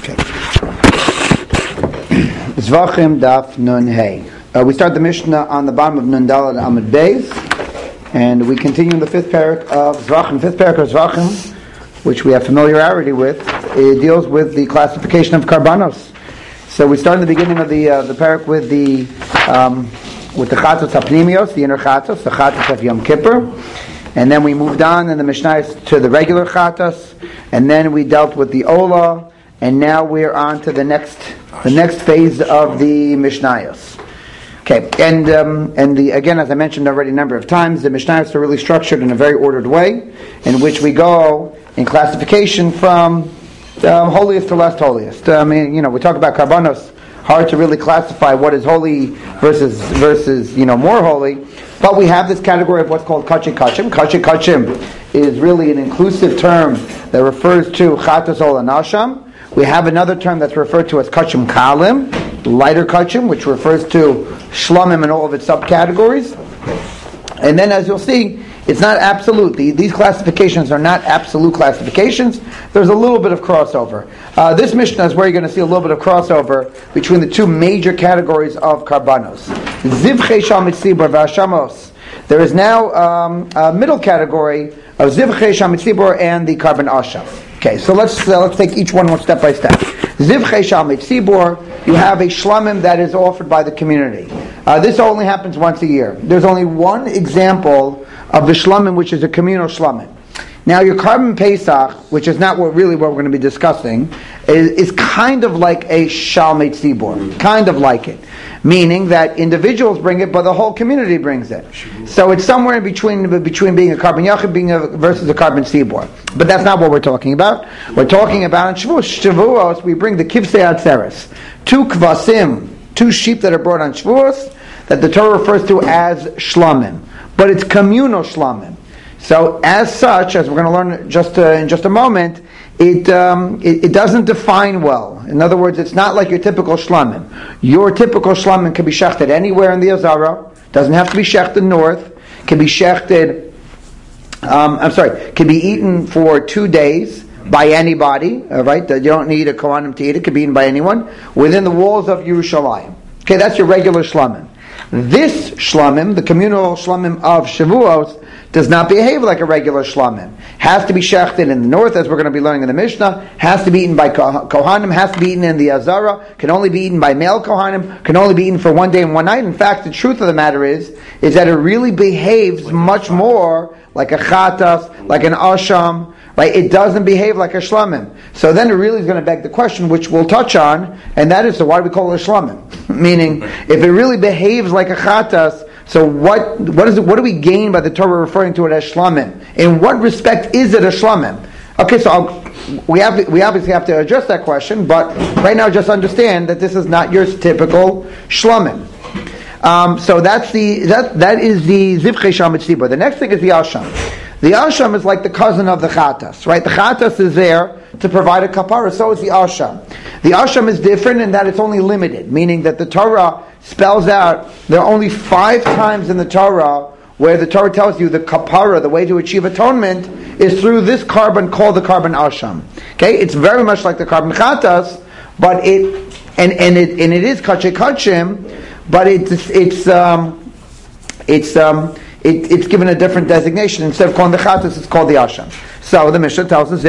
Okay. Zvachim Daf Nun Hey. We start the Mishnah on the bottom of Nun Daled Amud Beis, and we continue in the fifth parak of Zvachim. Fifth parak of Zvachim, which we have familiarity with, it deals with the classification of karbanos. So we start in the beginning of the parak with the chatos hapnimios, the inner chatos, the chatos of Yom Kippur, and then we moved on in the Mishnah to the regular chatos, and then we dealt with the ola, and now we're on to the next phase of the Mishnayos. Okay, and again, as I mentioned already a number of times, the Mishnayos are really structured in a very ordered way, in which we go in classification from holiest to less holiest. We talk about karbanos. Hard to really classify what is holy versus more holy. But we have this category of what's called kachim kachim. Kachim kachim is really an inclusive term that refers to chatos ol anasham. We have another term that's referred to as kachim kalim, lighter kachim, which refers to shlomim and all of its subcategories. And then, as you'll see, it's not absolute. These classifications are not absolute classifications. There's a little bit of crossover. This Mishnah is where you're going to see a little bit of crossover between the two major categories of karbanos. Zivchei shal mitzibor v'hashamos. There is now a middle category of zivchei shal mitzibor and the karban asham. Okay, so let's take each one step by step. Zivchei shal mitzibor, you have a shlamim that is offered by the community. This only happens once a year. There's only one example of the shlamim, which is a communal shlamim. Now, your karban pesach, which is not what we're going to be discussing, is kind of like a shal mitzibor, kind of like it, meaning that individuals bring it, but the whole community brings it. So it's somewhere in between being a karban yachid versus a karban tzibor. But that's not what we're talking about. We're talking about in Shavuos, we bring the kivsei atzeres, two kvasim, two sheep that are brought on Shavuos, that the Torah refers to as shlamim. But it's communal shlamim. So as such, as we're going to learn in just a moment, it doesn't define well. In other words, it's not like your typical shlamim. Your typical shlamim can be shechted anywhere in the Azara. Doesn't have to be shechted north. Can be shechted. Can be eaten for 2 days by anybody. Right? You don't need a kohanim to eat it. It can be eaten by anyone within the walls of Yerushalayim. Okay, that's your regular shlamim. This shlamim, the communal shlamim of Shavuos, does not behave like a regular shlamim. Has to be shechted in the north, as we're going to be learning in the Mishnah. Has to be eaten by kohanim. Has to be eaten in the Azara. Can only be eaten by male kohanim. Can only be eaten for 1 day and 1 night. In fact, the truth of the matter is that it really behaves much more like a chatas, like an asham. Right? It doesn't behave like a shlamim. So then it really is going to beg the question, which we'll touch on, and that is, so why do we call it a shlamim? Meaning, if it really behaves like a chatas, so what do we gain by the Torah referring to it as shlamim? In what respect is it a shlamim? Okay, so we obviously have to address that question, but right now just understand that this is not your typical shlamim. So that is the zivchei shal mitzibor. The next thing is the asham. The asham is like the cousin of the chatas, right? The chatas is there to provide a kapara, so is the asham. The asham is different in that it's only limited, meaning that the Torah spells out, there are only 5 times in the Torah where the Torah tells you the kapara, the way to achieve atonement, is through this karban called the karban asham. Okay, it's very much like the karban chatas, but it is kachim kachim, but it's given a different designation. Instead of calling the chatas, it's called the asham. So the Mishnah tells us,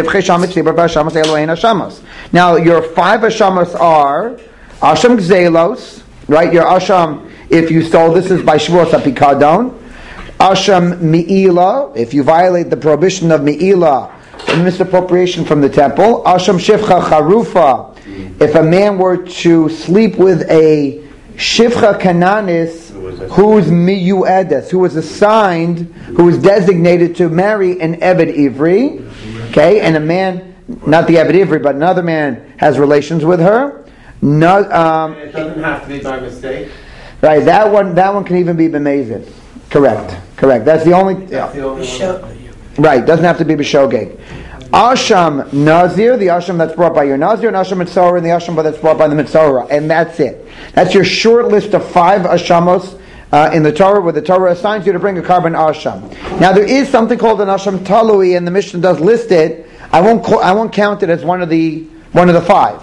now your 5 ashamos are asham gzelos, right? Your asham, if you stole, this is by Shavuos apikadon. Asham mi'ila, if you violate the prohibition of mi'ila, misappropriation from the temple. Asham shifcha charufa, if a man were to sleep with a shifcha kananis, who's miyuedes, who was assigned, who was designated to marry an Eved Ivri, okay, and a man, not the Eved Ivri, but another man has relations with her. No, it doesn't have to be by mistake. Right, that one can even be b'mezid. Correct. That's the only. Right, doesn't have to be b'shogeg. Asham Nazir, the Asham that's brought by your Nazir, and Asham Mitzorah, and the Asham that's brought by the Mitzorah. And that's it. That's your short list of 5 Ashamos in the Torah, where the Torah assigns you to bring a karban Asham. Now there is something called an Asham Talui, and the Mishnah does list it. I won't count it as one of the 5.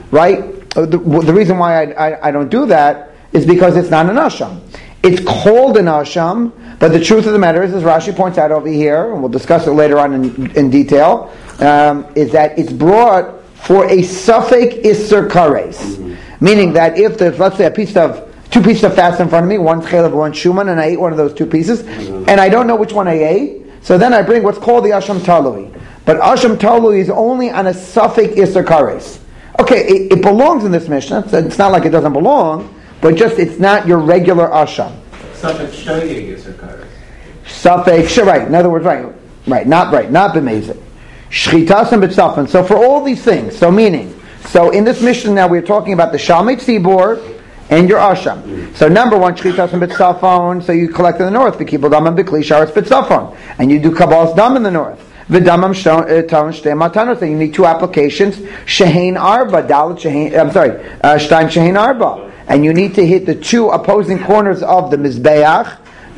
right? The reason why I don't do that is because it's not an asham. It's called an asham, but the truth of the matter is, as Rashi points out over here, and we'll discuss it later on in detail, is that it's brought for a suffix isser kares. Meaning that if there's, let's say, two pieces of fast in front of me, one chelav, one shuman, and I ate one of those two pieces, and I don't know which one I ate, so then I bring what's called the asham talui. But asham talui is only on a suffix isser kares. Okay, it belongs in this Mishnah, so it's not like it doesn't belong, but just it's not your regular asham. Suffix shoyeg isser kares. Suffix, right, in other words, not b'mezid. Shchitas and b'tzafon. So for all these things, so in this Mishnah now we're talking about the Shalmei Tzibor and your Asham. So number one, Shchitas and b'tzafon, so you collect in the north, v'kibul dam and b'kli sharetz b'tzafon, and you do Kabbalah's dam in the north. V'damam ton shtei matanos, and you need two applications, shehein arba, dalet shehein, shtaim shehein arba. And you need to hit the two opposing corners of the Mizbeach,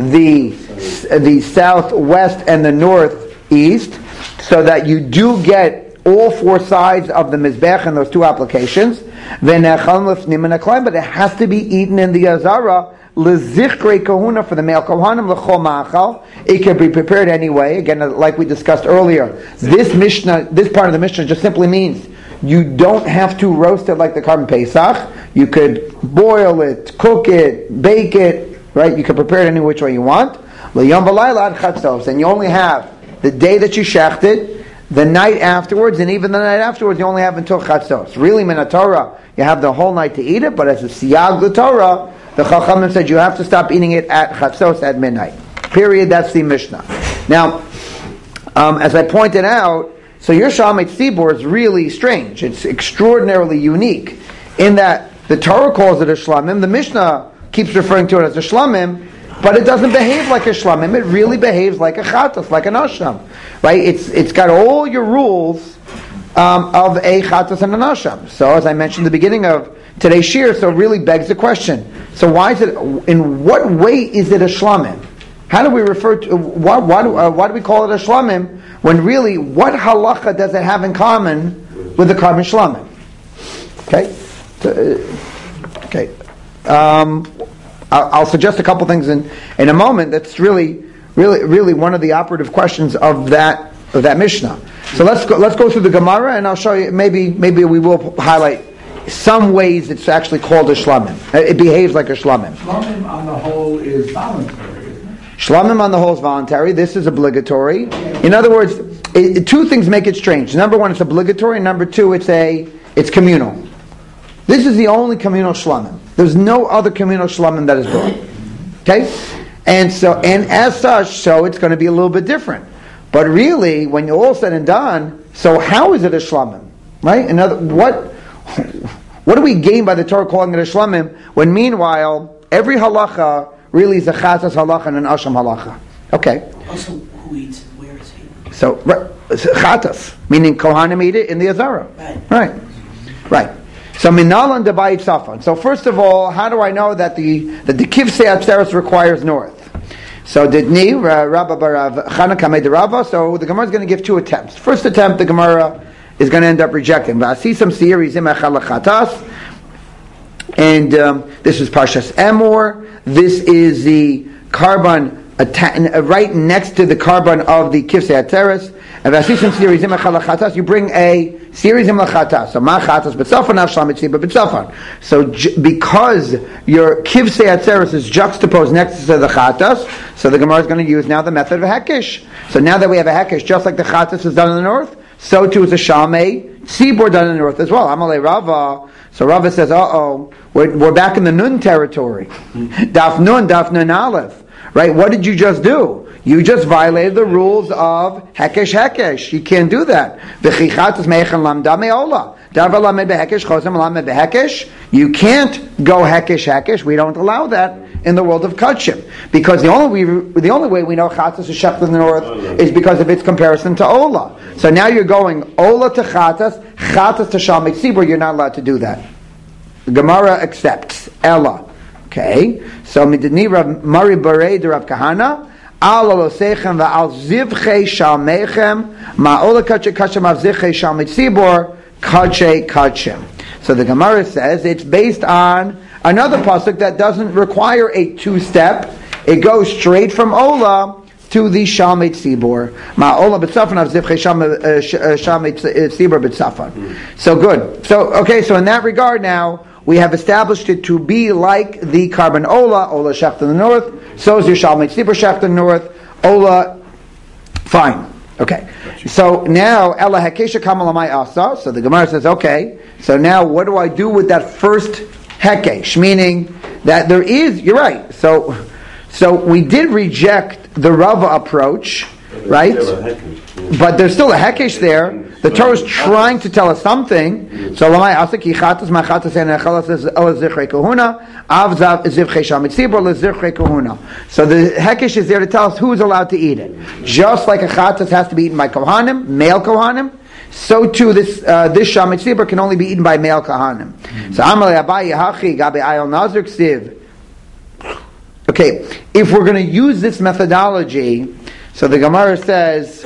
the southwest and the northeast, so that you do get all four sides of the Mizbeach in those two applications. But it has to be eaten in the Azara, lezichre kahuna, for the male kohanim, lechol ma'achal. It can be prepared anyway. Again, like we discussed earlier, this part of the Mishnah just simply means you don't have to roast it like the Karban Pesach. You could boil it, cook it, bake it, right? You can prepare it any which way you want. And you only have the day that you shechted, the night afterwards, and even the night afterwards, you only have until chatzos. Really, min Torah, you have the whole night to eat it, but as a siyag l'Torah, the Chachamim said you have to stop eating it at chatzos, at midnight. Period. That's the Mishnah. Now, as I pointed out, so your Shalmei Tzibor is really strange. It's extraordinarily unique in that the Torah calls it a shlamim. The Mishnah keeps referring to it as a shlamim, but it doesn't behave like a shlamim. It really behaves like a chatas, like an asham, right? It's got all your rules of a chatas and an asham. So as I mentioned at the beginning of today's shir, so it really begs the question. So why is it? In what way is it a shlamim? How do we refer to? Why do we call it a shlamim? When really, what halacha does it have in common with the Karban shlamim? Okay. I'll suggest a couple things in a moment. That's really one of the operative questions of that Mishnah. So let's go through the Gemara, and I'll show you. Maybe we will highlight some ways it's actually called a shlamim. It behaves like a shlamim. Shlamim on the whole is voluntary. Shlamim on the whole is voluntary. This is obligatory. In other words, two things make it strange. Number one, it's obligatory. And number two, it's communal. This is the only communal shlamim. There's no other communal shlamim that is brought. Okay? And as such, so it's going to be a little bit different. But really, when you're all said and done, so how is it a shlamim? Right? What do we gain by the Torah calling it a shlamim, when meanwhile, every halacha really is a chatas halacha and an asham halacha. Okay. Also, who eats and where it's eaten. So, chatas, meaning kohanim eat it in the Azara. Right. So, minalan debayit safan. So, first of all, how do I know that the kivsei atzeres requires north? So, didni Rabba barav Chana kamei derava. So, the Gemara is going to give two attempts. First attempt, the Gemara is going to end up rejecting. V'asisam siyir echal chatas. And this is Parshas Emor. This is the Karban right next to the Karban of the Kivsei Atzeres. And Vasisim Sirizim Echalachatas, you bring a Sirizim Lachatas. So Machatas B'tzafon Av Shlamit Tzibah B'tzafon. So because your Kivsei Atzeres is juxtaposed next to the Chatas, so the Gemara is going to use now the method of a Hekesh. So now that we have a Hekesh, just like the Chatas is done in the north, so too is a Shalmei Tzibor done in the north as well. Amalei Rava. So Rava says, we're back in the Nun territory. Daf Nun Aleph. Right? What did you just do? You just violated the rules of Hekesh. You can't do that. You can't go Hekesh. We don't allow that in the world of Kachim. Because the only way we know Chatas is Shech in the north is because of its comparison to Ola. So now you're going Ola to Chatas to Shalmei Tzibor. You're not allowed to do that. The Gemara accepts. Ella. Okay. So Midni Rav Mari Barei de Rav Kahana. Al alosechem va'al zivchei shalmechem ma'ola kache kashem av zivchei Shalmei Tzibor kache kachem. So the Gemara says it's based on another pasuk that doesn't require a two-step. It goes straight from Ola to the Shalmei Tzibor. Ma'ola b'tzafan av zivchei Shalmei Tzibor b'tzafan. So good. So in that regard now, we have established it to be like the carbon Ola Shecht in the north, so is your Shalmei Tzibor Shecht in the north, Ola, fine. Okay. So now, Ela Hekesha Kamalamai Asa, so the Gemara says, okay, so now what do I do with that first Hekesh? Meaning that there is, you're right, so we did reject the Rava approach, right? But there's still a Hekesh there. The Torah is trying to tell us something. So Lamai Asaki Chatas Machatas and Echalas Zichrei Kahuna Avzav Zivchei Shalmei Tzibor Zichrei Kahuna. So the Hekesh is there to tell us who's allowed to eat it. Just like a Chatas has to be eaten by Kohanim, male Kohanim, so too this Shalmei Tzibor can only be eaten by male Kohanim. So Amalei Abayi Hachi Gabe Ayol Nazir Ksiv. Okay, if we're going to use this methodology, so the Gemara says,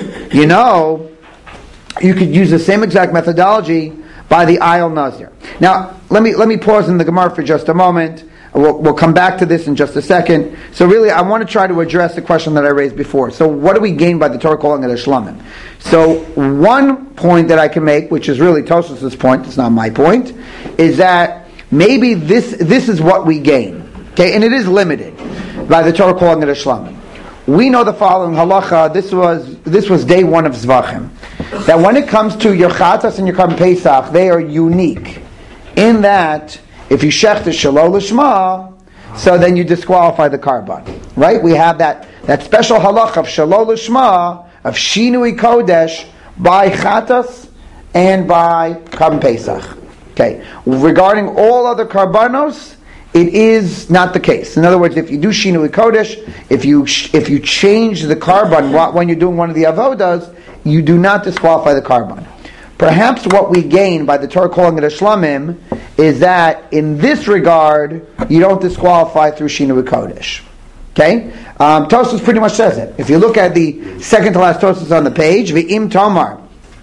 you could use the same exact methodology by the Ayol Nazir. Now, let me pause in the Gemara for just a moment. We'll come back to this in just a second. So really, I want to try to address the question that I raised before. So what do we gain by the Torah calling it a shlamim? So one point that I can make, which is really Tosfos' point, it's not my point, is that maybe this is what we gain. Okay, and it is limited by the Torah calling it a shlamim. We know the following halacha. This was day one of Zvachim. That when it comes to your Chatas and your Karban Pesach, they are unique in that if you shech the Shalol Lishma, so then you disqualify the Karban. Right? We have that special halacha of Shalol Lishma, of Shinui Kodesh, by Chatas and by Karban Pesach. Okay. Regarding all other Karbanos, it is not the case. In other words, if you do Shinui Kodesh, if you change the Karban when you're doing one of the Avodas, you do not disqualify the Karban. Perhaps what we gain by the Torah calling it a Shlamim is that in this regard, you don't disqualify through Shinui Kodesh. Okay? Tosfos pretty much says it. If you look at the second to last Tosfos on the page, V'im Tomar,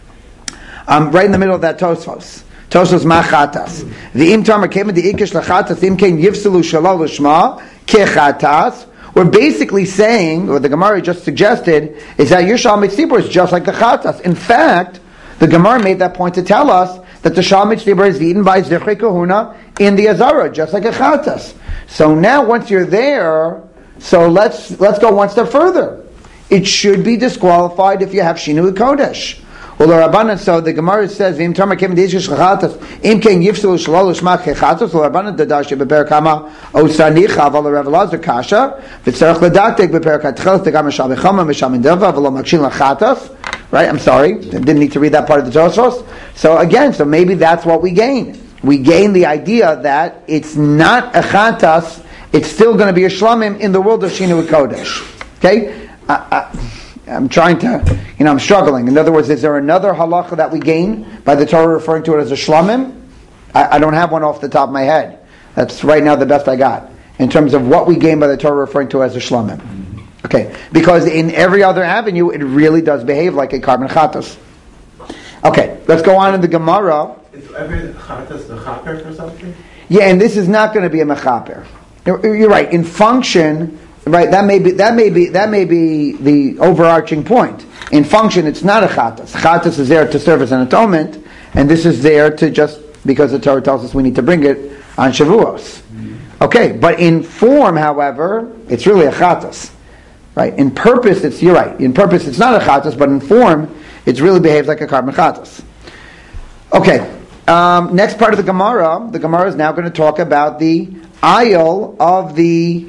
right in the middle of that Tosfos, Tosfos Machatas. V'im Tomar came the Ikish Lachatas, Im Kein Yivselu Shalol Lishma, Kechatas. We're basically saying, what the Gemara just suggested, is that your Shalmei Tzibor is just like the Chatas. In fact, the Gemara made that point to tell us that the Shalmei Tzibor is eaten by Zichrei Kahuna in the Azara, just like a Chatas. So now, once you're there, so let's go one step further. It should be disqualified if you have Shinui Kodesh. So the Gemara says, "V'im Tomar came the Ikish Lachatas, Im Kein Yivselu Shalol Lishma Kechatas." L'Rabbanan Dadash bePerak Hama Osanicha Aval Rav Elazar Kasha V'Tzarech Ledaktek bePerak Hatcheles Tegam Mishal Bechama Mishal Mendava V'Lo Makshin Lachatas. Right? I'm sorry, didn't need to read that part of the Tosfos. So maybe that's what we gain. We gain the idea that it's not a Chatas; it's still going to be a Shlamim in the world of Shinui Kodesh. Okay. I'm trying to, I'm struggling. In other words, is there another halacha that we gain by the Torah referring to it as a shlamim? I don't have one off the top of my head. That's right now the best I got in terms of what we gain by the Torah referring to it as a shlamim. Okay, because in every other avenue, it really does behave like a carbon chatas. Okay, let's go on in the Gemara. Is every chatas the chaper or something? Yeah, and this is not going to be a mechaper. You're right. In function. Right, that may be the overarching point. In function, it's not a chatas. Chatas is there to serve as an atonement, and this is there to just because the Torah tells us we need to bring it on Shavuos. Okay, but in form, however, it's really a chatas. Right, in purpose, you're right. In purpose, it's not a chatas, but in form, it really behaves like a carbon chatas. Okay, next part of the Gemara is now going to talk about the ayol of the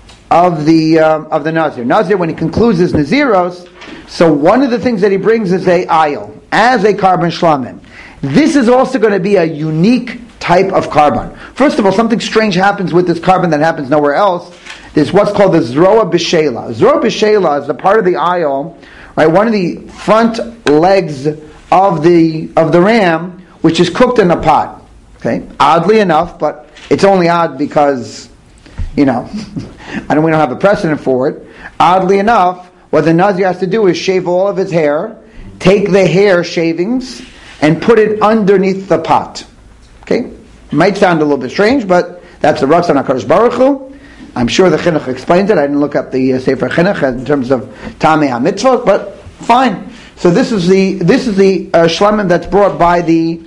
Nazir. Nazir, when he concludes his Naziros, so one of the things that he brings is a ayil, as a carbon shlamim. This is also going to be a unique type of carbon. First of all, something strange happens with this carbon that happens nowhere else. There's what's called the Zroa B'Shela. Zroa B'Shela is the part of the ayil, right, one of the front legs of the ram, which is cooked in a pot. Okay, oddly enough, but it's only odd because we don't have a precedent for it. Oddly enough, what the Nazir has to do is shave all of his hair, take the hair shavings, and put it underneath the pot. Okay, might sound a little bit strange, but that's the Ratzon HaKadosh Baruch Hu. I'm sure the Chinuch explains it. I didn't look up the Sefer Chinuch in terms of Tamei HaMitzvot, but fine. So this is the shlamim that's brought by the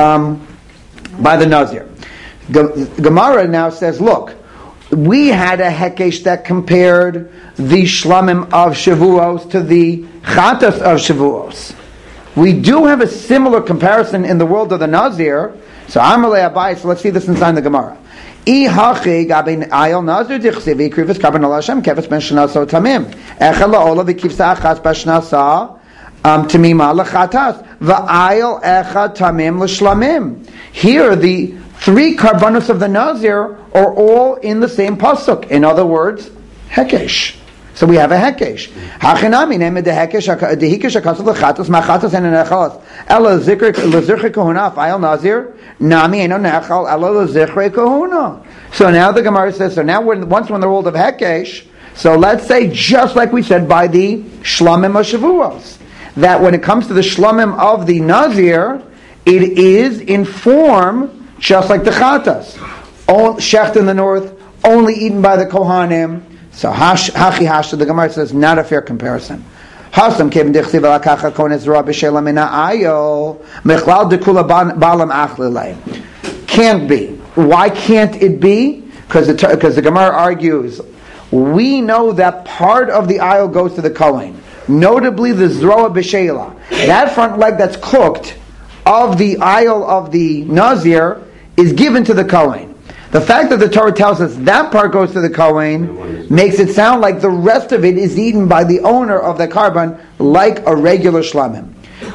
Nazir. Gemara now says, look, we had a hekesh that compared the shlamim of Shavuos to the chatas of Shavuos. We do have a similar comparison in the world of the Nazir. So Amalei Abai, so let's see this inside the Gemara. I hachi gabin ayel Nazir dichsiv ikrivus karban al Hashem keves ben shnasa tamim echel la'ola v'kivsa achas b'shnasa tamima l'chatas v'ayel echad tamim l'shlamim. Here the three karbanos of the Nazir are all in the same pasuk. In other words, hekesh. So we have a hekesh. Hachinami named the hekesh dehikesh akasav lechatos machatos and nechals ela zikr lezikr kahuna file Nazir nami eno nechal ela lezikr kahuna. So now the Gemara says. So now once we're in the world of hekesh. So let's say just like we said by the shlamim of Shavuos, that when it comes to the shlamim of the Nazir, it is in form just like the chatas. Shecht in the north, only eaten by the Kohanim. So hachi hasha, the Gemara says, not a fair comparison. Hasam kevin dichsiv alakacha kohen ezra b'shela mina ayo mechlal dekula balam achlilei. Can't be. Why can't it be? Because the Gemara argues, we know that part of the aisle goes to the Kohen, notably the zroa b'shela. That front leg that's cooked of the aisle of the Nazir is given to the Kohen. The fact that the Torah tells us that part goes to the Kohen makes it sound like the rest of it is eaten by the owner of the karban, like a regular shlamim.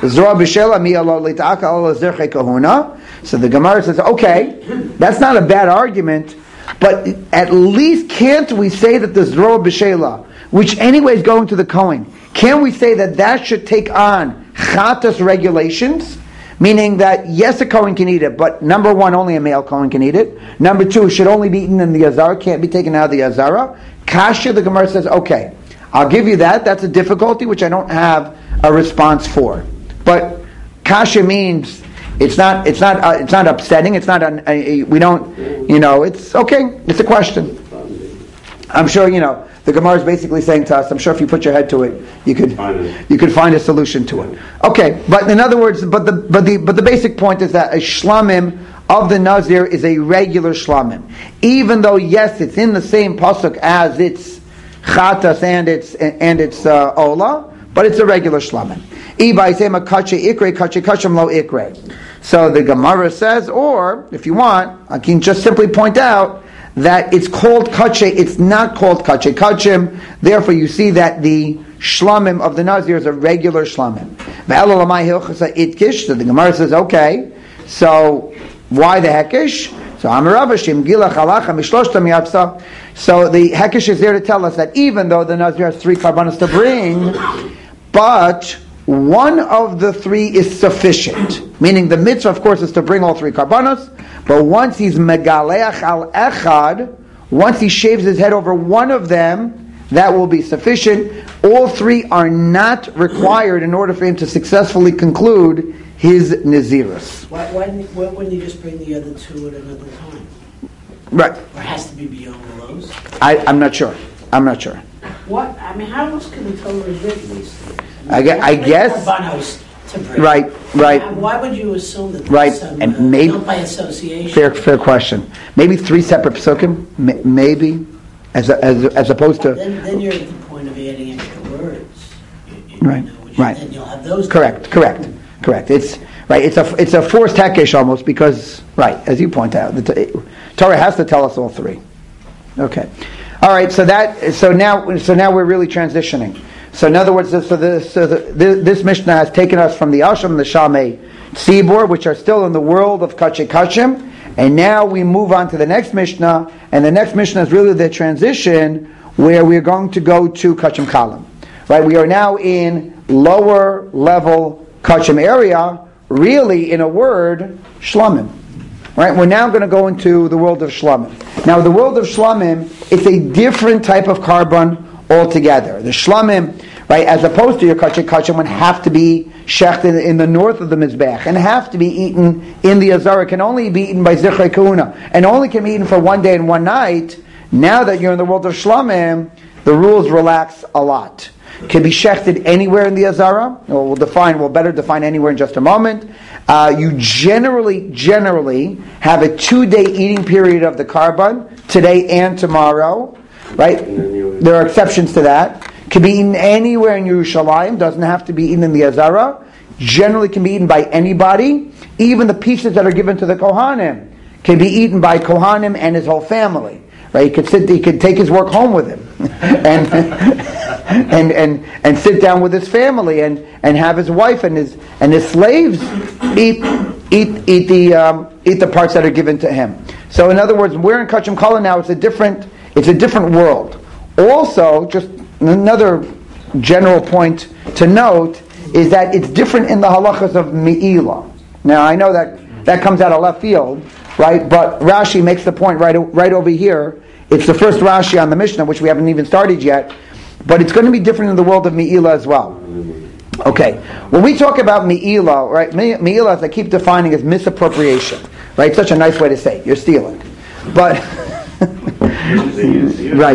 So the Gemara says, okay, that's not a bad argument, but at least can't we say that the Zroa B'Shela, which anyway is going to the Kohen, can we say that should take on chatas regulations? Meaning that, yes, a Kohen can eat it, but number one, only a male Kohen can eat it. Number two, it should only be eaten in the Azara, can't be taken out of the Azara. Kasha, the Gemara says, okay, I'll give you that. That's a difficulty which I don't have a response for. But Kasha means it's not upsetting. It's not, we don't, it's okay. It's a question. I'm sure, the Gemara is basically saying to us, I'm sure if you put your head to it, you could find a solution to it. Okay, but in other words, but the basic point is that a shlamim of the Nazir is a regular shlamim, even though yes, it's in the same pasuk as its chatas and its ola, but it's a regular shlamim. So the Gemara says, or if you want, I can just simply point out that it's called kache, it's not called kache kachim. Therefore, you see that the shlamim of the Nazir is a regular shlamim. So the Gemara says, okay, so why the hekesh? So the hekesh is there to tell us that even though the Nazir has 3 karbanos to bring, but one of the 3 is sufficient. Meaning the mitzvah, of course, is to bring all 3 karbanos. But once he's megaleach al echad, once he shaves his head over one of them, that will be sufficient. All 3 are not required in order for him to successfully conclude his nazirus. Why wouldn't you just bring the other 2 at another time? Right. Or has to be beyond those? I'm not sure. What? I mean, how else can the Torah have written these things? I guess. Right. Why would you assume that? Right, some, and maybe by association. Fair question. Maybe 3 separate psukim. Maybe, as opposed to. Then you're at the point of adding extra words. Right. Then you'll have those. Correct. It's right. It's a forced hekesh almost because as you point out, the Torah has to tell us all 3. Okay. All right. So now we're really transitioning. So in other words, this Mishnah has taken us from the Asham and the Shamei Tzibor, which are still in the world of Kache Kachim, and now we move on to the next Mishnah, and the next Mishnah is really the transition where we're going to go to Kachim Kalim. Right? We are now in lower level Kachim area, really in a word, Shlamim. Right? We're now going to go into the world of Shlamim. Now the world of Shlamim, it's a different type of karban altogether. The shlamim, right, as opposed to your kachim would have to be shechted in the north of the Mizbeach and have to be eaten in the Azara, can only be eaten by Zichrei Kahuna, and only can be eaten for one day and one night. Now that you're in the world of Shlamim, the rules relax a lot. Can be shechted anywhere in the Azara. We'll better define anywhere in just a moment. You generally have a 2-day eating period of the karban, today and tomorrow, right? There are exceptions to that. Can be eaten anywhere in Yerushalayim, doesn't have to be eaten in the Azara. Generally can be eaten by anybody. Even the pieces that are given to the Kohanim can be eaten by Kohanim and his whole family. Right? He could take his work home with him and sit down with his family and have his wife and his slaves eat the parts that are given to him. So in other words, we're in Kachim Kala now. It's a different world. Also, just another general point to note is that it's different in the halachas of Me'ilah. Now I know that comes out of left field, right? But Rashi makes the point right over here. It's the first Rashi on the Mishnah, which we haven't even started yet, but it's going to be different in the world of Me'ilah as well. Okay, when we talk about Me'ilah, right? Me'ilah, as I keep defining, is misappropriation, right? It's such a nice way to say it. You're stealing, but right,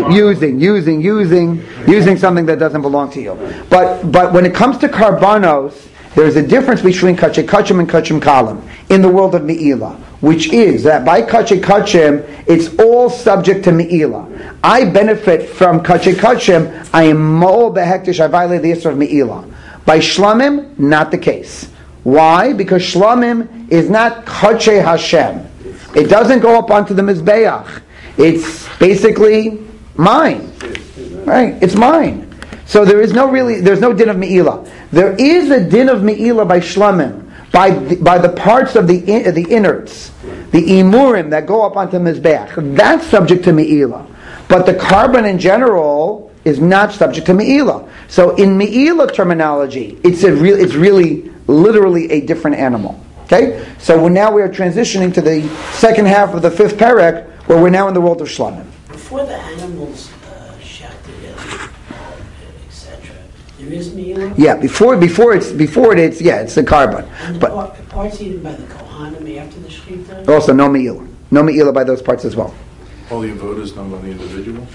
using something that doesn't belong to you. But when it comes to karbanos, there's a difference between kachei kachim and kachim kalim in the world of Me'ilah, which is that by kachei kachim, it's all subject to Me'ilah. I benefit from kachei kachim, I am mol behektish, I violate the Yisra of Me'ilah. By shlamim, not the case. Why? Because shlamim is not kachei Hashem. It doesn't go up onto the Mizbeach. It's basically mine. Right? It's mine. So there's no din of Me'ilah. There is a din of Me'ilah by shlamim, by the parts of the innards, the imurim that go up onto Mizbeach. That's subject to Me'ilah. But the karban in general is not subject to Me'ilah. So in Me'ilah terminology, it's really literally a different animal. Okay? So now we are transitioning to the second half of the fifth parak, where we're now in the world of shlamim. Before the animals shechted, etc., there is Me'ilah? Yeah, before it's the karban. And But parts eaten by the Kohanim after the Shechita? also no Me'ilah. No Me'ilah by those parts as well. All the avodah is done by the individual.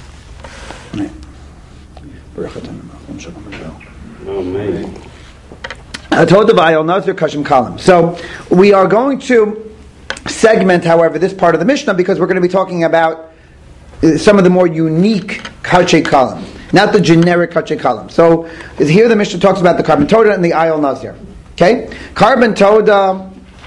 So we are going to segment, however, this part of the Mishnah because we're going to be talking about some of the more unique kachei kalim, not the generic kachei kalim. So here the Mishnah talks about the Karban Toda and the Ayol Nazir. Okay, Karban Toda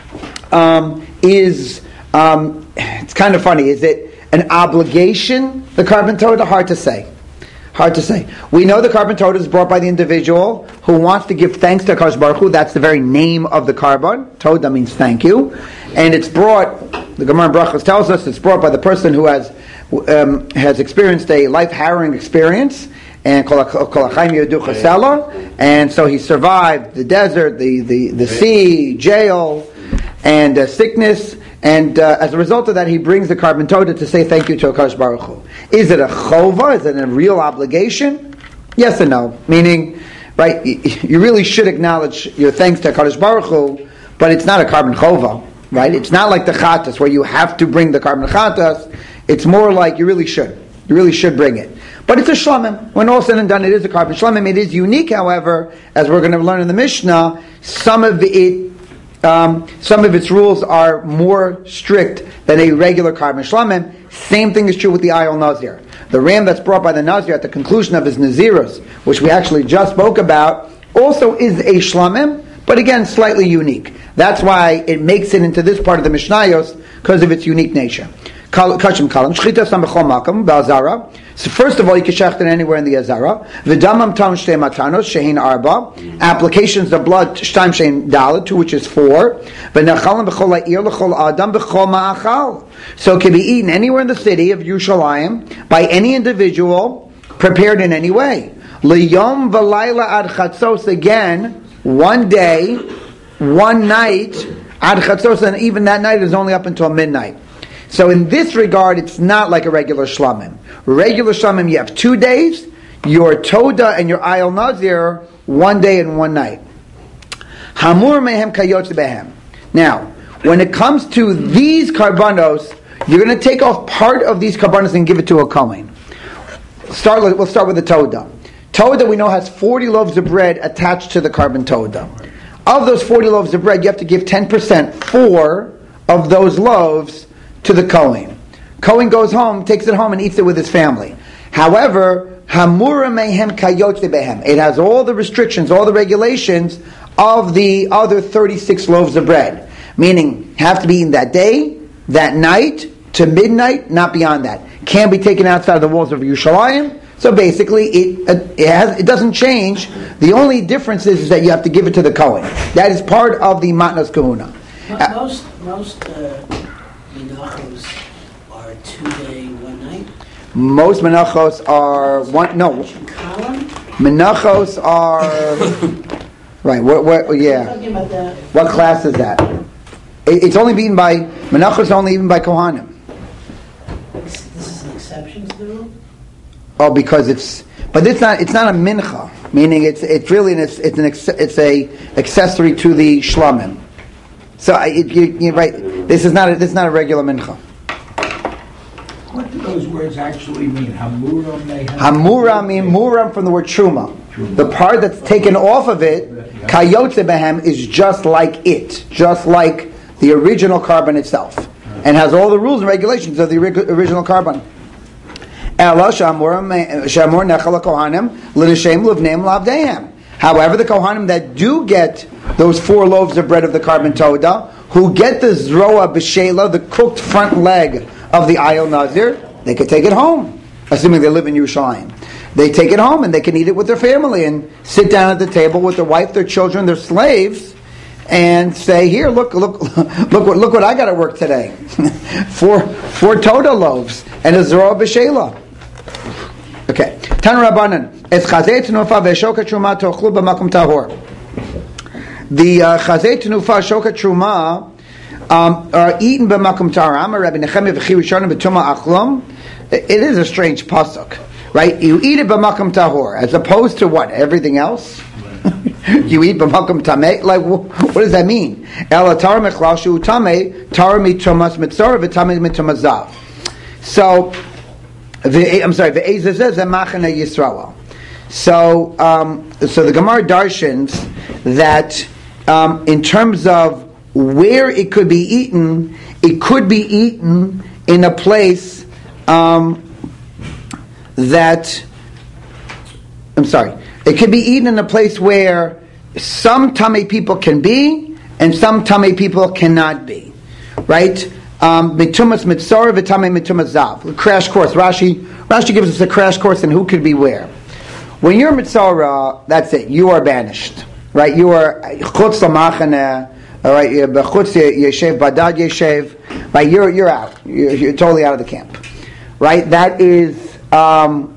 is it's kind of funny. Is it an obligation? The Karban Toda, hard to say. Hard to say. We know the Karban Toda is brought by the individual who wants to give thanks to HaKadosh Baruch Hu. That's the very name of the Karban. Toda means thank you. And it's brought, the Gemara in Brachos tells us, it's brought by the person who has experienced a life-harrowing experience, and and so he survived the desert, the sea, jail, and sickness, and as a result of that, he brings the Karban Toda to say thank you to HaKadosh Baruch Hu. Is it a chova? Is it a real obligation? Yes and no. Meaning, right, you really should acknowledge your thanks to HaKadosh Baruch Hu, but it's not a Karban chova, right? It's not like the chatas where you have to bring the Karban chatas. It's more like you really should. You really should bring it. But it's a shlamim. When all said and done, it is a Karban shlamim. It is unique, however, as we're going to learn in the Mishnah, some of its rules are more strict than a regular Karban shlamim. Same thing is true with the Ayol Nazir. The ram that's brought by the Nazir at the conclusion of his Nazirus, which we actually just spoke about, also is a shlamim, but again, slightly unique. That's why it makes it into this part of the Mishnayos, because of its unique nature. Kachim kalam, shchita sam b'chol makam, b'azara. So first of all, you can shecht it anywhere in the Azara. V'damam tam shtei matanos, shehin arba. Applications of blood, shtaim shehin dalet, 2 which is 4. V'nachalam b'chol ha'ir l'chol adam b'chol ma'achal. So it can be eaten anywhere in the city of Yerushalayim by any individual, prepared in any way. L'yom v'layla ad chatzos, again, one day, one night, ad chatzos, and even that night is only up until midnight. So in this regard, it's not like a regular shlamim. Regular shlamim, you have 2 days, your Toda and your Ayol Nazir, 1 day and 1 night. Hamur mehem kayotz behem. Now, when it comes to these karbanos, you're going to take off part of these karbanos and give it to a kohen. We'll start with the toda. Toda, we know, has 40 loaves of bread attached to the carbon toda. Of those 40 loaves of bread, you have to give 10%, 4 of those loaves, to the kohen. Kohen goes home, takes it home, and eats it with his family. However, hamura mehem kayotze behem. It has all the restrictions, all the regulations of the other 36 loaves of bread. Meaning, have to be eaten that day, that night, to midnight, not beyond that. Can't be taken outside the walls of Yerushalayim. So basically, it doesn't change. The only difference is that you have to give it to the Kohen. That is part of the Matnas Kahuna. Most menachos are 2 day, 1 night. Most menachos are menachos are right. What? Yeah. Talking about that. What class is that? It's only eaten by menachos. Only eaten by Kohanim. This is an exception to the rule. Oh, because but it's not a mincha. Meaning it's really it's a accessory to the shlamim. So you're right. This is not a regular mincha. What do those words actually mean? Hamura mehem. Hamura mean muram from the word truma. The part that's taken off of it, kayotze behem, is just like it, just like the original carbon itself, and has all the rules and regulations of the original carbon. However, the Kohanim that do get those 4 loaves of bread of the carbon toda, who get the zroa b'shela, the cooked front leg of the ayil nazir, they could take it home, assuming they live in Yerushalayim. They take it home and they can eat it with their family and sit down at the table with their wife, their children, their slaves, and say, "Here, look what I got at work today. four toda loaves and a zroa b'shela." Okay. Tan Rabbanan. Es chazei tenufa ve'shoka truma tochlu b'makom tahor. The chazei tenufa, shoka truma, are eaten b'makom tahor. Amar Rabbi Nechemia v'chi rishonim b'tuma achlom. It is a strange pasuk, right? You eat it b'makom tahor, as opposed to what? Everything else? You eat b'makom tameh? Like, what does that mean? Ela tar mechlal shu tameh, tar mitumas mitzorah v'tameh mitumas zav. So, I'm sorry. Ve'ezeh says machane Yisrael. So the Gemara darshans that in terms of where it could be eaten in a place it could be eaten in a place where some Tamei people can be and some Tamei people cannot be, right? Mitumas mitzorah v'tamei mitumas zav. Crash course. Rashi gives us a crash course in who could be where. When you're mitzorah, that's it. You are banished, right? You are chutz lamachane. All right, b'chutz yeshev badad yeshev. Right, you're out. You're totally out of the camp, right? That is fine.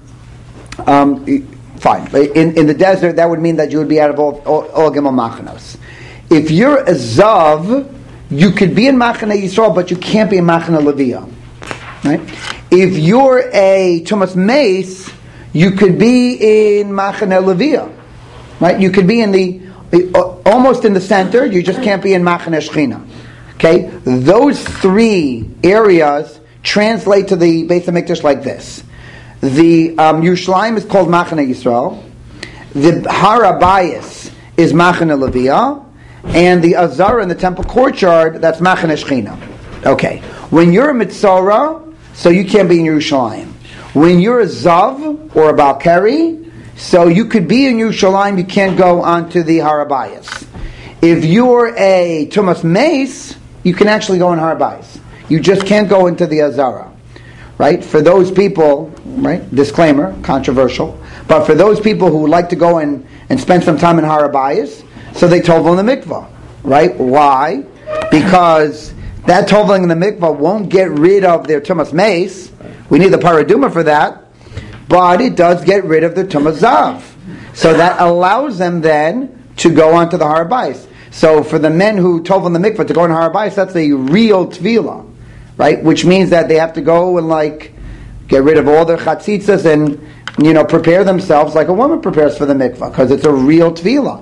In the desert, that would mean that you would be out of all gimel machanos. If you're a zav, you could be in Machane Yisrael, but you can't be in Machane Leviah. Right? If you're a Tumas Meis, you could be in Machane Leviah. Right? You could be in almost in the center. You just can't be in Machane Shechina. Okay? Those 3 areas translate to the Beis HaMikdash like this. The Yerushalayim is called Machane Yisrael. The Har HaBayis is Machane Leviah. And the Azara in the temple courtyard, that's Machane Shechina. Okay. When you're a Mitzorah, so you can't be in Yerushalayim. When you're a Zav or a Balkari, so you could be in Yerushalayim, you can't go onto the Har HaBayis. If you're a Tumas Meis, you can actually go in Har HaBayis. You just can't go into the Azara. Right? For those people, right? Disclaimer, controversial. But for those people who would like to go and spend some time in Har HaBayis, so they tovel in the mikvah, right? Why? Because that toveling in the mikvah won't get rid of their tumas meis. We need the paraduma for that, but it does get rid of the tumas zav. So that allows them then to go onto the Har HaBayis. So for the men who tovel in the mikvah to go in Har HaBayis, that's a real tvila, right? Which means that they have to go and get rid of all their chatzitzas and prepare themselves like a woman prepares for the mikvah, because it's a real tvila.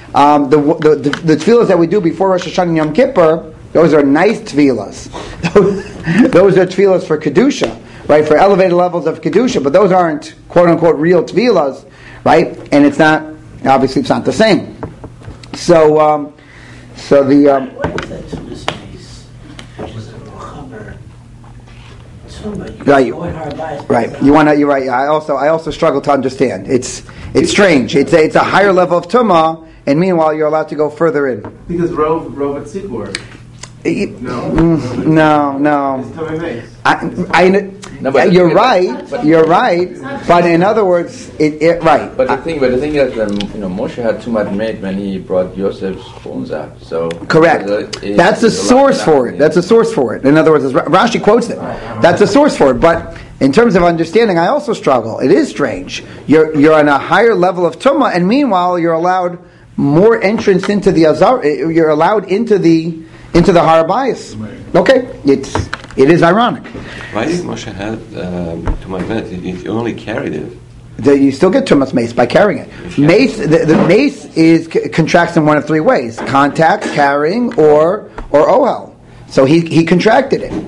The tefillas that we do before Rosh Hashanah and Yom Kippur, those are nice tefillas. Those are tefillas for Kedusha, right? For elevated levels of Kedusha, but those aren't quote-unquote real tefillas, right? And it's not, obviously it's not the same. So the... What is that Tumas Mace? Was it Chaber? Tumah. Right. You go in Har-Bayis. Right. You're right. I also struggle to understand. It's strange. It's a higher level of tumah, and meanwhile you're allowed to go further in. Because Rove at Sikur. No. It's Tomei Mace. You're right. But in other words, right. But the thing is that Moshe had too much made when he brought Yosef's bones out. So correct. That's a source for it. That's a source for it. In other words, Rashi quotes it. That's a source for it. But in terms of understanding, I also struggle. It is strange. You're on a higher level of tumah, and meanwhile you're allowed more entrance into the azar. You're allowed into the Har Bayis. Okay, it is ironic. Why did Moshe have Tumas Mace? He only carried it. You still get Tumas Mace by carrying it. Mace, the mace contracts in one of three ways: contact, carrying, or ohel. So he contracted it.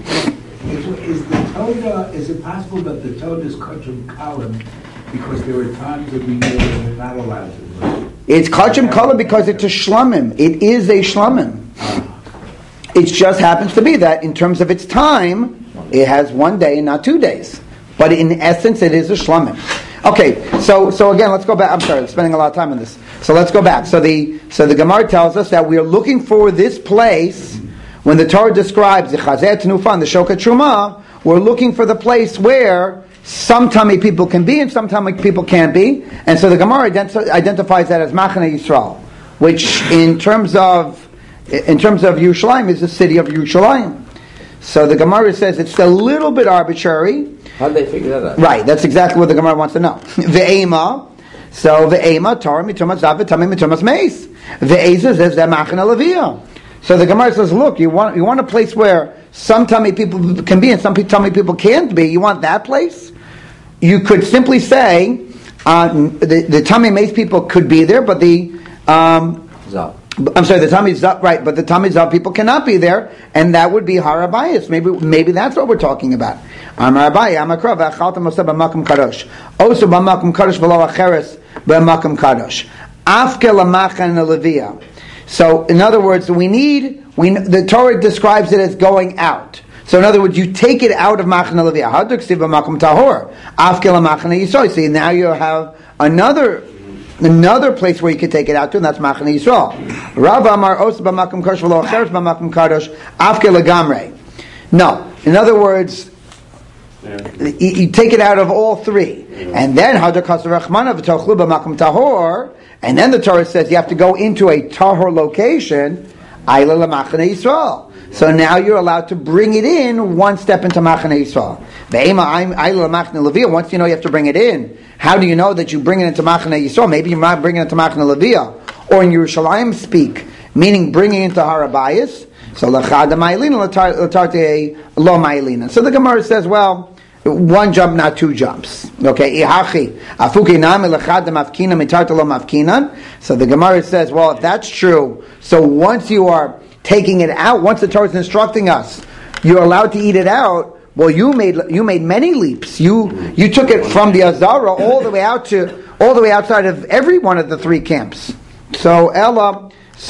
Is it possible that the Torah is kachim kalim because there were times that we know that we're not allowed to? It's kachim kalim because it's a shlamim. It is a shlamim. It just happens to be that in terms of its time, it has 1 day and not 2 days. But in essence, it is a shlamim. Okay, so again, let's go back. I'm sorry, I'm spending a lot of time on this. So let's go back. So the Gemara tells us that we are looking for this place when the Torah describes the Chazeh Tenufah and the Shokat Truma. We're looking for the place where some tummy people can be and some tummy people can't be. And so the Gemara identifies that as Machane Yisrael, which in terms of Yerushalayim is the city of Yerushalayim. So the Gemara says it's a little bit arbitrary. How did they figure that out? Right, that's exactly what the Gemara wants to know. Ve'ema, Torah mitumas zav v'tamim mitumas meis. Ve'eza says that Machane Leviyah. So the Gemara says, look, you want a place where some tummy people can be and some tummy people can't be. You want that place? You could simply say the tummy meis people could be there, but the Tummy Zav, right, but the Tummy Zav people cannot be there, and that would be Har Bayis. Maybe that's what we're talking about. Amar Abaye, Amakra, V'achaltam Osa B'makom Kadosh. Osa B'makom Kadosh V'lo Acheres B'makom Kadosh. Afke L'machan Leviyah. So, in other words, the Torah describes it as going out. So, in other words, you take it out of Machan Leviyah. Haduk Siv B'makom Tahor. Afke L'machan Yisrael. See, now you have another place where you could take it out to, and that's Machane Yisrael. Rav Amar Os B'makom Kadosh V'lo Acheres B'makom Kadosh Afke L'gamrei. No, in other words, you take it out of all three, and then Hadar Kasar Rachmana V'tochlu B'makom Tahor, and then the Torah says you have to go into a Tahor location. Ayla L'machane Yisrael. So now you're allowed to bring it in one step into Machane Yisrael. Once you know you have to bring it in, how do you know that you bring it into Machane Yisrael? Maybe you might bring it into Machane Leviyah, or in Yerushalayim speak, meaning bringing it into Har Bayis. So L'chada Ma'ilina, L'tarte Lo Ma'ilina. So the Gemara says, well, one jump, not two jumps. Okay, Ihachi Afuki Nami L'chada Mafkina Mitarte Lo Mafkinan. So the Gemara says, well, if that's true, so once you are taking it out, once the Torah is instructing us, you're allowed to eat it out. Well, you made many leaps. You took it from the Azara all the way outside of every one of the three camps. So the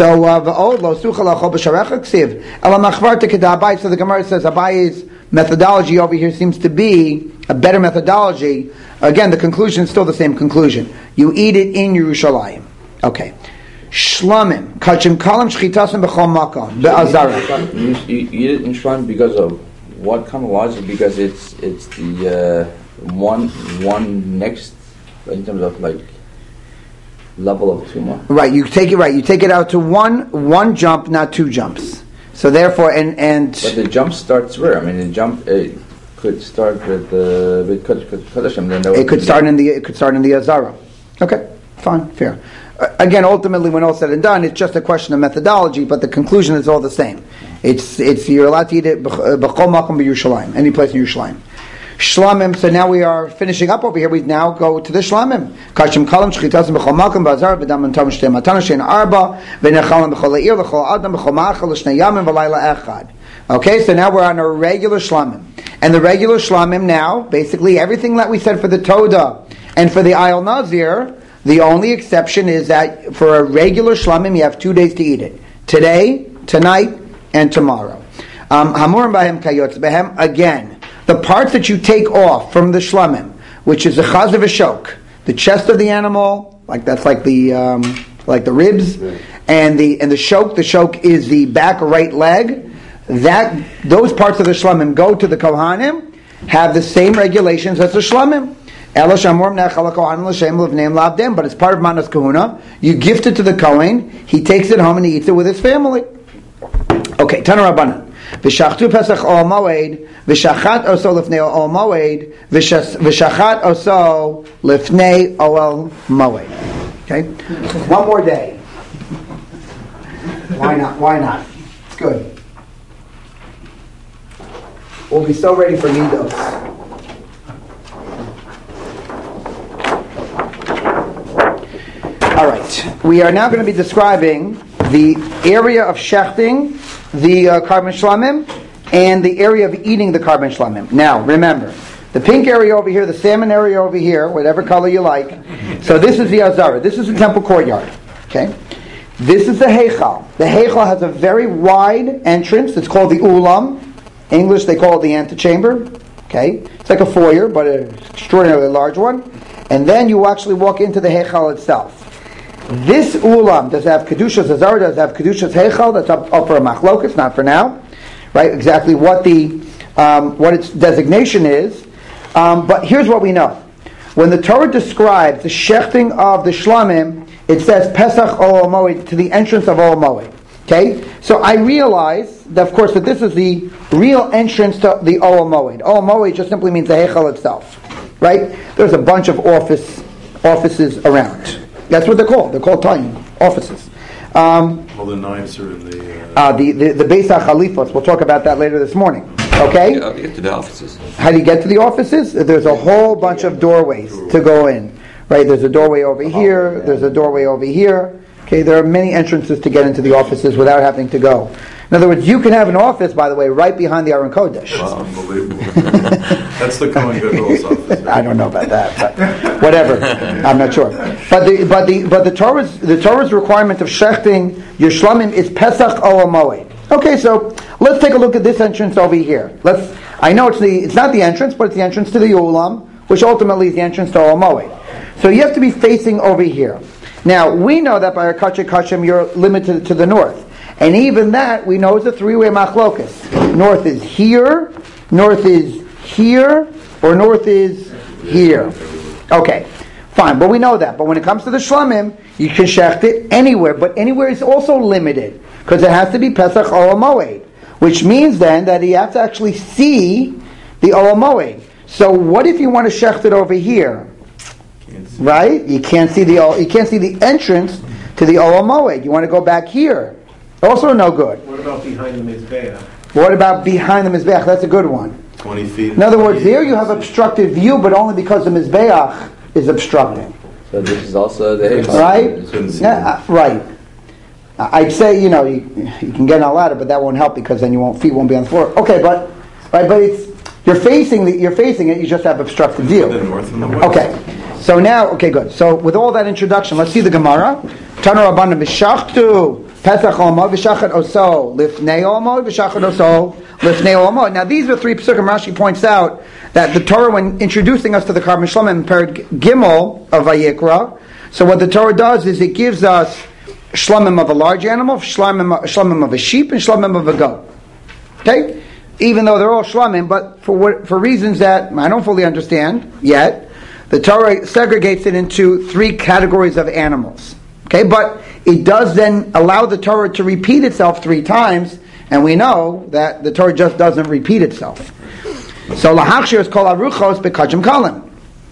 Gemara says Abaye's methodology over here seems to be a better methodology. Again, the conclusion is still the same conclusion. You eat it in Yerushalayim. Okay. Shlamim, kachim kalam shchitasim b'chol makom be'azara. You eat it in shlamim because of what kind of logic? Because it's the one next in terms of like level of tumah. Right, you take it out to one jump, not two jumps. So therefore, and but the jump starts where? I mean, the jump could start with Kadashim. Then it could start in the Azara. Okay, fine, fair. Again, ultimately, when all said and done, it's just a question of methodology, but the conclusion is all the same. It's you're allowed to eat it b'chol makom b'Yerushalayim, any place in Yerushalayim. Shlamim, so now we are finishing up over here. We now go to the Shlamim. Kachim kalam shchitasim b'chol malkum b'azar b'dam and tom shtei matana shein arba v'nechalim b'chol ha'ir l'chol adam b'chol ma'achal l'shnei yamim v'layla echad. Okay, so now we're on a regular Shlamim. And the regular Shlamim now, basically everything that we said for the Toda and for the Ayal Nazir, the only exception is that for a regular Shlamim you have 2 days to eat it. Today, tonight, and tomorrow. Hamurim b'hem kayotz b'hem, again, the parts that you take off from the shlamim, which is the chaz of a shok, the chest of the animal, like that's like the ribs, and the shok. The shok is the back right leg. That those parts of the shlamim go to the kohanim, have the same regulations as the shlamim. But it's part of manas kahuna. You gift it to the kohen. He takes it home and he eats it with his family. Okay, Tana Rabbanan. V'shachtu Pesach Ol Moed, v'shachat oso lifnei Ol Moed, v'shachat oso lifnei Ol Moed. Okay, one more day. Why not? Why not? It's good. We'll be so ready for Nidos. All right, we are now going to be describing the area of shechting the carbon shlamim and the area of eating the carbon shlamim. Now, remember, the pink area over here, the salmon area over here, whatever color you like. So this is the Azara. This is the temple courtyard. Okay, this is the Heichal. The Heichal has a very wide entrance. It's called the Ulam. English, they call it the antechamber. Okay, it's like a foyer, but an extraordinarily large one. And then you actually walk into the Heichal itself. This ulam does have kedushas azar, does have kedushas heichal. That's up for a machlokas, not for now, right? Exactly what its designation is. But here's what we know: when the Torah describes the shechting of the shlamim, it says Pesach Ol Moed, to the entrance of Ol Moed. Okay, so I realize that, of course, that this is the real entrance to the Ol Moed. Ol Moed just simply means the heichal itself, right? There's a bunch of offices around. That's what they're called. They're called time offices. All the knives are in the Beis HaChalifos. We'll talk about that later this morning. Okay? How do you get to the offices? How do you get to the offices? There's a whole bunch of doorways to go in. Right? There's a doorway over here. There's a doorway over here. Okay? There are many entrances to get into the offices without having to go. In other words, you can have an office, by the way, right behind the Aron Kodesh. That's unbelievable. That's the Kohen Gadol's office. I don't know about that, but whatever. I'm not sure. But the Torah's requirement of shechting your shlamim is Pesach Ol Moed. Okay, so let's take a look at this entrance over here. I know it's not the entrance, but it's the entrance to the Ulam, which ultimately is the entrance to Ol Moed. So you have to be facing over here. Now we know that by our Kachik Kachim you're limited to the north. And even that, we know, is a three-way machlokas. North is here, north is here, or north is here. Okay, fine, but we know that. But when it comes to the shlamim, you can shecht it anywhere, but anywhere is also limited, because it has to be Pesach Ol Moed, which means then that you have to actually see the Ol Moed. So what if you want to shecht it over here? Right? You can't see the entrance to the Ol Moed. You want to go back here. Also no good. What about behind the Mizbeach? What about behind the Mizbeach? That's a good one. 20 feet. In other words, there you have obstructed view, but only because the Mizbeach is obstructing. So this is also the Heichal. Right? Yeah, right. I'd say, you can get on a ladder, but that won't help because then feet won't be on the floor. Okay, but you're facing it, you just have obstructed view. The north and the west. Okay. So now, okay, good. So with all that introduction, let's see the Gemara. Tana Rabbanan B'shachtu Pesach Ol Moed V'shachat Oso Lifnei Ol Moed V'shachat Oso Lifnei Ol Moed. Now these are three pesukim. Rashi points out that the Torah, when introducing us to the Karban Shlamim in Perek Gimel of Vayikra, so what the Torah does is it gives us shlamim of a large animal, shlamim of a sheep, and shlamim of a goat. Okay, even though they're all shlamim, but for reasons that I don't fully understand yet, the Torah segregates it into three categories of animals. Okay, but it does then allow the Torah to repeat itself 3 times, and we know that the Torah just doesn't repeat itself. So lahachshir is called aruchos bekachim kalim,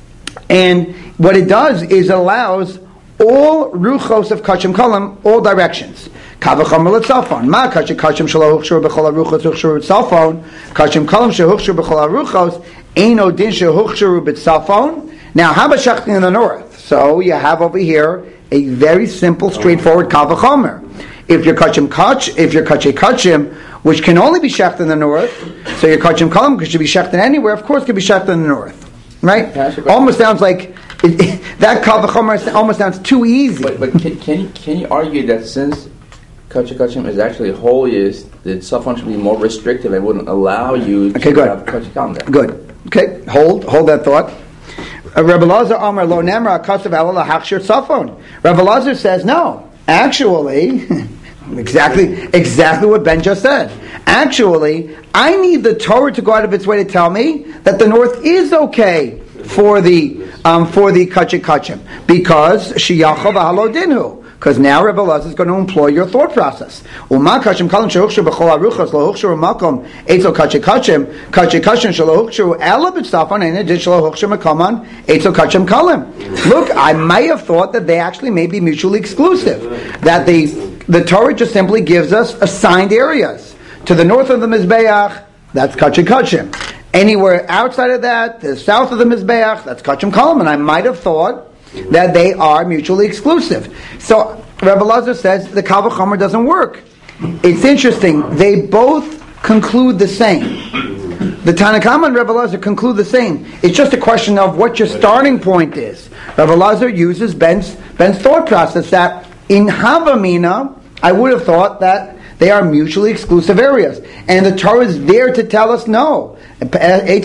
and what it does is it allows all ruchos of kachim kalim, all directions. Kavachomer l'tzalfon. Ma kachim shelo huchshur b'chol aruchos huchshur l'tzalfon. Kachim kalim shehuchshur b'chol aruchos Eino din shehuchsharu b'tzafon. Now, how about shechting in the north? So you have over here a very simple, straightforward kal v'chomer. If you're kachim kach, if you're kachim kachim, which can only be shechted in the north, so your kachim kalim could be shechted anywhere. Of course, could be shechted in the north, right? Almost sounds like that kal v'chomer almost sounds too easy. But can you argue that since kachim kachim is actually holiest, the tzafon should be more restrictive and wouldn't allow you to have kachim kalim there? Good. Okay, hold that thought. Rabbi Lazar Amar Lo Nemra Kasav Ela Lahachshir Tzafon. Rabbi Lazar says no. Actually, exactly what Ben just said. Actually, I need the Torah to go out of its way to tell me that the north is okay for the kachim kachim because shiyachov halo dinhu. Because now Rebbe Elazar is going to employ your thought process. Uma kachim kalim shehuchshu b'chol aruchas lo huchshu makom etzel kachim kachim shelo huchshu ela b'tzafon and edit shelo huchshu makaman etzel kachim kalim. Look, I may have thought that they actually may be mutually exclusive. That the Torah just simply gives us assigned areas. To the north of the Mizbeach, that's kachim kachim. Anywhere outside of that, the south of the Mizbeach, that's kachim kalim. And I might have thought that they are mutually exclusive. So Rebbe Elazar says the kal v'chomer doesn't work. It's interesting. They both conclude the same. The Tanna Kama and Rebbe Elazar conclude the same. It's just a question of what your starting point is. Rebbe Elazar uses Ben's thought process that in Havamina, I would have thought that they are mutually exclusive areas. And the Torah is there to tell us no. I'm butchering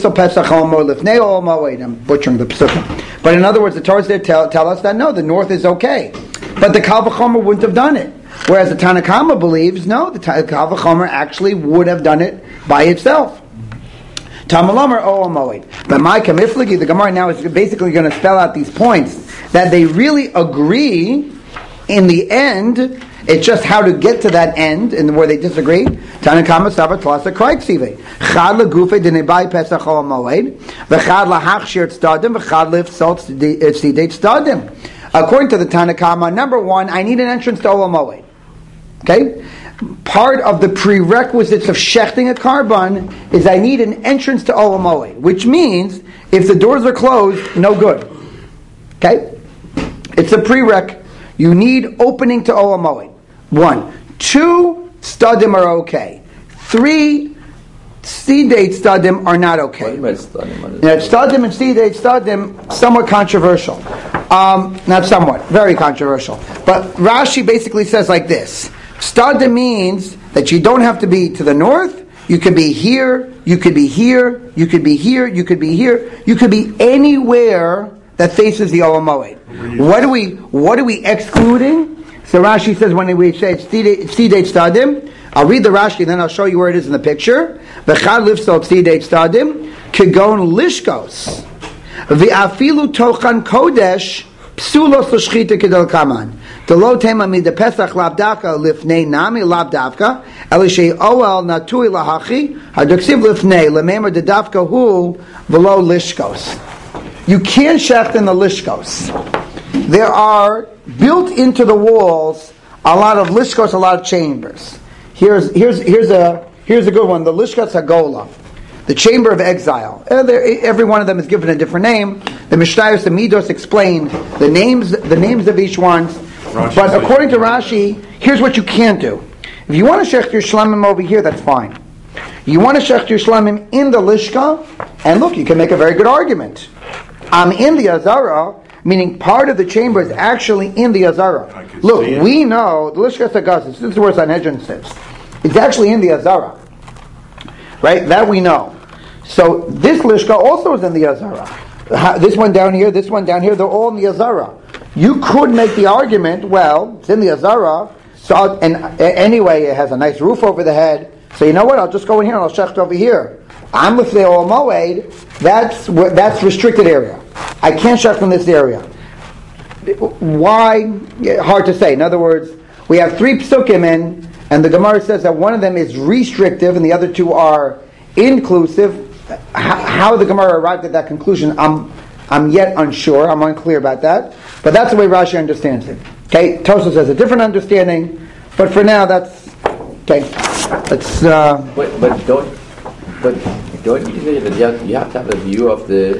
the Pesukim. But in other words, the Torah is there to tell us that no, the north is okay. But the Kal V'chomer wouldn't have done it. Whereas the Tanna Kama believes, no, the Kal V'chomer actually would have done it by itself. Tamalamer o Moed. But my Kamiflagi, the Gemara now is basically going to spell out these points that they really agree in the end. It's just how to get to that end and where they disagree. Tanakama Sabat Tlasa Kraiksive. Chad legufe denebai pesach ol moed. V'chad lahachshir tzdadim. V'chad lifsol tzidei tzdadim. According to the Tanakama, number one, I need an entrance to Ol Moed. Okay? Part of the prerequisites of shechting a carbon is I need an entrance to Ol Moed, which means if the doors are closed, no good. Okay? It's a prereq. You need opening to Ol Moed. 1. 2, stadim are okay. 3, seedate stadim are not okay. Stadim and seedate stadim, somewhat controversial. Not somewhat, very controversial. But Rashi basically says like this. Stadim means that you don't have to be to the north. You could be here, you could be here, you could be here, you could be here. You could be anywhere that faces the Ol Moed. What are we excluding? So Rashi says when we say tzidei tzdadim, I'll read the Rashi and then I'll show you where it is in the picture. V'chad lifsol tzidei tzdadim kegon lishkos v'afilu tochan kodesh psulos l'shchita kedel kaman delo tema mida pesach labdavka lifnei nami labdavka elishei oel natui lahachi haduksiv lifnei lememer dedavka hu v'lo lishkos. You can't shecht in the lishkos. There are built into the walls a lot of lishkos, a lot of chambers. Here's a good one. The lishkos hagola, the chamber of exile. Every one of them is given a different name. The Mishnayos and Midos explain the names of each one. But according to Rashi, here's what you can't do. If you want to shech your shlamim over here, that's fine. You want to shech your shlamim in the lishka, and look, you can make a very good argument. I'm in the Azara, meaning part of the chamber is actually in the Azara. Look, we know the Lishkas HaGazis, this is where Sanhedrin sits. It's actually in the Azara. Right? That we know. So this Lishka also is in the Azara. This one down here, they're all in the Azara. You could make the argument, well, it's in the Azara, so, and anyway, it has a nice roof over the head, so you know what, I'll just go in here and I'll shecht over here. I'm with the Ol Moed, that's restricted area. I can't shecht in this area. Why? Hard to say. In other words, we have 3 psukim in, and the Gemara says that one of them is restrictive and the other 2 are inclusive. How the Gemara arrived at that conclusion, I'm yet unsure. I'm unclear about that. But that's the way Rashi understands it. Okay, Tosfos has a different understanding, but for now, that's okay. Let's. But don't you think that you have to have a view of the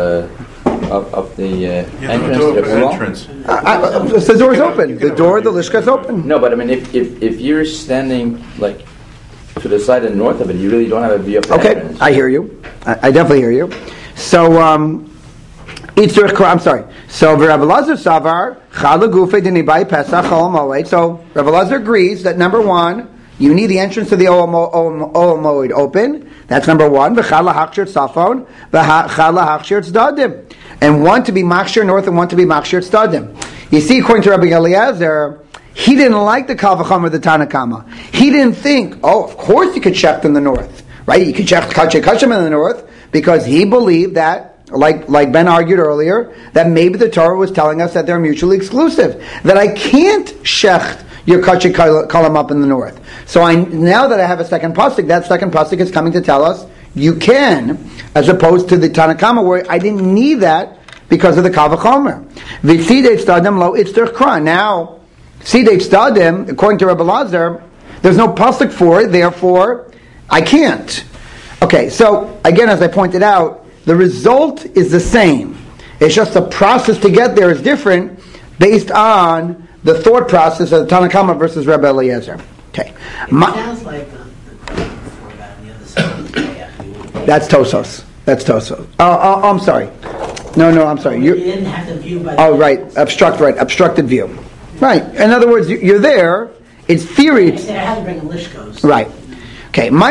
entrance to the pool? Entrance. The door's open. The door, the lishka's open. No, but I mean, if you're standing like to the side and north of it, you really don't have a view of the entrance. I hear you. I definitely hear you. So, I'm sorry. So, Rav Elazar Savar, Chala Gufe Dinibai Pesach Olam Moed. So, Rav Elazar agrees that number one, you need the entrance to the Olam Moed open. That's number one. V'chala Hakshir Safon, v'chala Hakshir Tzdadim. And one to be Machshir north and one to be Machshir Tzdadim. You see, according to Rabbi Eliezer, he didn't like the Kal V'chomer, the Tanakama. He didn't think, of course you could shecht in the north. Right? You could shecht Kachem in the north, because he believed that, like Ben argued earlier, that maybe the Torah was telling us that they're mutually exclusive. That I can't shecht your kachik kalam up in the north. So now that I have a second pasuk, that second pasuk is coming to tell us you can, as opposed to the Tanakama where I didn't need that because of the Kal V'chomer. V'tzidei tzdadim lo itzter kra. Now, tzidei tzdadim, according to Rabbi Elazar, there's no pasuk for it, therefore I can't. Okay, so again, as I pointed out, the result is the same. It's just the process to get there is different based on the thought process of the Tanakama versus Rabbi Eliezer. Okay. It sounds like the question before about on the other side of the way. That's Tosos. That's Tosos. Oh, I'm sorry. No, I'm sorry. You didn't have the view by right. Obstructed view. Right. In other words, you're there. It's theory. I said I had to bring a lishkos. Right. Okay. Now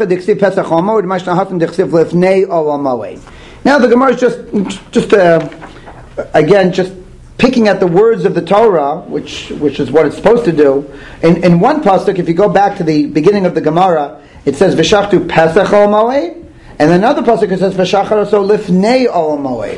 the Gemara is just picking at the words of the Torah, which is what it's supposed to do. In one pasuk, if you go back to the beginning of the Gemara, it says V'shachtu Pesach Ol Moed, and another pasuk it says V'shachar so Lifnei Ol Moed.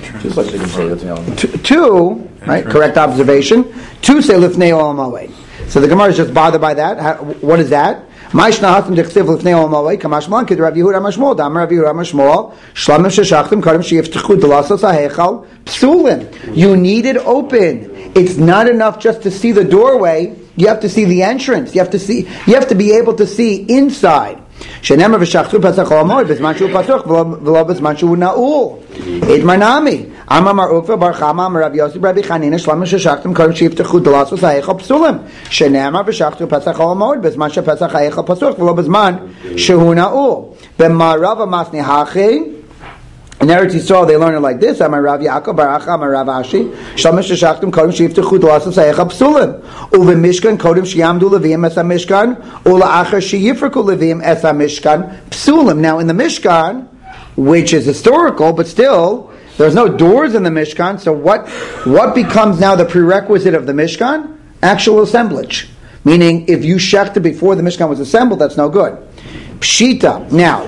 Two, right? Correct observation. Two say Lifnei Ol Moed. So the Gemara is just bothered by that. What is that? Ma'ishna hatim dechsiv lifnei Ol Moed kamashman kid Rav Yehuda Mashmol dam Rav Yehuda Mashmol shlamim sheshachtim karim sheyiftechu delasos hahechal psulim. You need it open. It's not enough just to see the doorway. You have to see the entrance. You have to be able to see inside. Shenemar v'shachtu pesach Ol Moed b'zman shu pasuch v'lo b'zman shu na'ul. Idmar nami. Amar Ukva Bar Chama Amar Rav Yosef Rabbi Chanina Shlamim Sheshachtim Karim Shiftechu Delasos Ha'echal Psulim Shenemar v'shachtu Pesach Ol Moed B'zman shePesach Ha'echal Pasuch V'lo b'zman shehu na'ul. B'marav Masni Hachi. In Eretz Yisrael they learn it like this. Amar Rav Yaakov Bar Acha Amar Rav Ashi Shlamim Sheshachtim Karim Shiftechu Delasos Ha'echal Psulim U'v'mishkan Kodim Sheyamdu Leviim Es HaMishkan U'la'achar Sheyifreku Leviim Es HaMishkan Psulim. Now in the Mishkan, which is historical, but still there's no doors in the Mishkan, so what becomes now the prerequisite of the Mishkan? Actual assemblage. Meaning, if you shechted before the Mishkan was assembled, that's no good. Pshita. Now,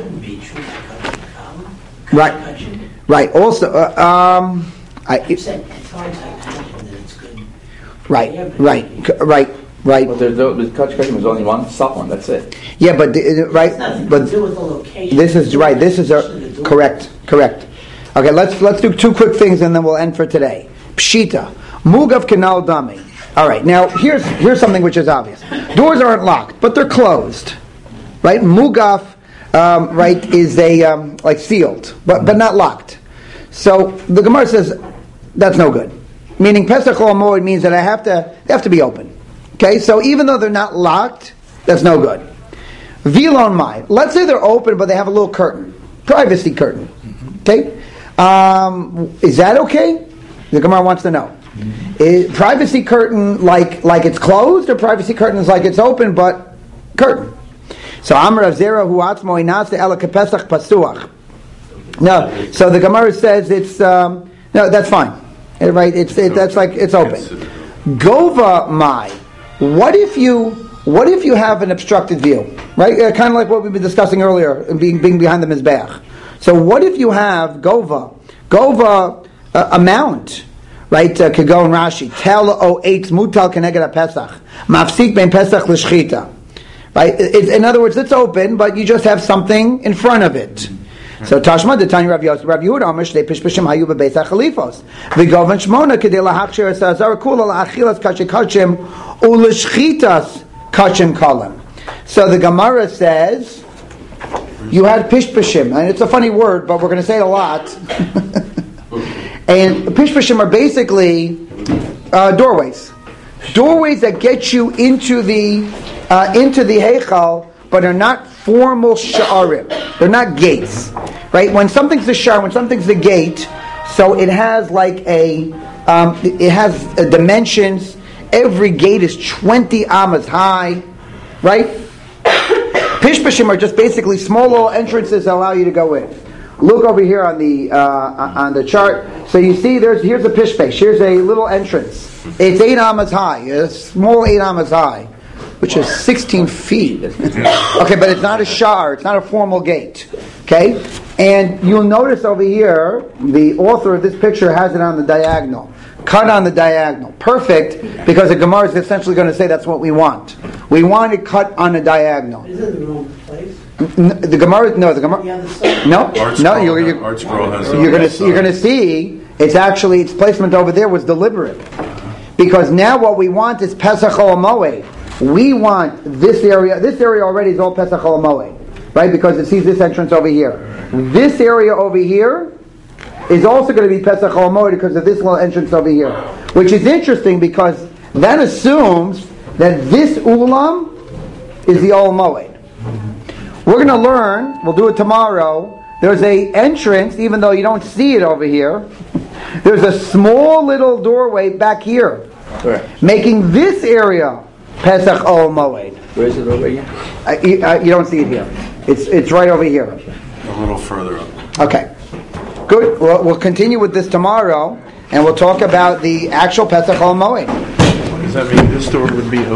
right. Also, you said as far as I imagine that it's good. Right. But the Kachim is only one soft one. That's it. Yeah, but right. It's nothing But to do with the location. this is right. This is correct. Okay, let's do two quick things and then we'll end for today. Pshita, mugav kanal dami. All right, now here's something which is obvious. Doors aren't locked, but they're closed, right? Mugaf, right, is a like sealed, but not locked. So the Gemara says that's no good. Meaning Pesach Ol Moed means that they have to be open. Okay, so even though they're not locked, that's no good. Vilon mai. Let's say they're open, but they have a little curtain, privacy curtain. Okay. Is that okay? The Gemara wants to know. Is privacy curtain like it's closed, or privacy curtain is like it's open but curtain? So Amar Rav Zera hu atzmo inase ela kepesach pasuach. No, so the Gemara says it's no, that's fine, right? That's like it's open. Gova mai. What if you have an obstructed view, right? Kind of like what we've been discussing earlier, being behind the mizbeach. So what if you have Gova, a mount, right? Kagon Rashi, tel o eitz mutal keneged Pesach, mafsik ben Pesach l'shchita, right? In other words, it's open, but you just have something in front of it. So Tashma the Tanya Rav Yehuda Amish they pishpishim hayu bebeis hachalifos v'govan shmona kedei lahakshir es hazar kula la'achilas kachim u'l'shchitas kachim kalim. So the Gemara says you had pishpashim, and it's a funny word, but we're going to say it a lot. And pishpashim are basically doorways that get you into the heichal, but are not formal sha'arim. They're not gates, right? When something's a sha'ar, when something's a gate, so it has like it has dimensions. Every gate is 20 amas high, right? Pishpashim are just basically small little entrances that allow you to go in. Look over here on the chart. So you see, here's a pishpesh. Here's a little entrance. It's 8 amas high. A small 8 amas high, which is 16 feet. Okay, but it's not a sha'ar. It's not a formal gate. Okay, and you'll notice over here, the author of this picture has it on the diagonal. Cut on the diagonal. Perfect, because the Gemara is essentially going to say that's what we want. We want it cut on a diagonal. Is it the wrong place? The Gemara, no, the Gemara, The other side? no, no. You're going to see its placement over there was deliberate, because now what we want is Pesach Ol Moed. We want this area. This area already is all Pesach Ol Moed, right? Because it sees this entrance over here. This area over here is also going to be Pesach Ol Moed because of this little entrance over here, which is interesting because that assumes that this ulam is the Ol Moed. We're going to learn, we'll do it tomorrow, there's a entrance, even though you don't see it over here, there's a small little doorway back here, Correct. making this area Pesach Ol Moed. Where is it over here? You don't see it here. It's right over here. A little further up. Okay. Good. We'll continue with this tomorrow, and we'll talk about the actual Pesach Ol Moed. Does that mean this door would be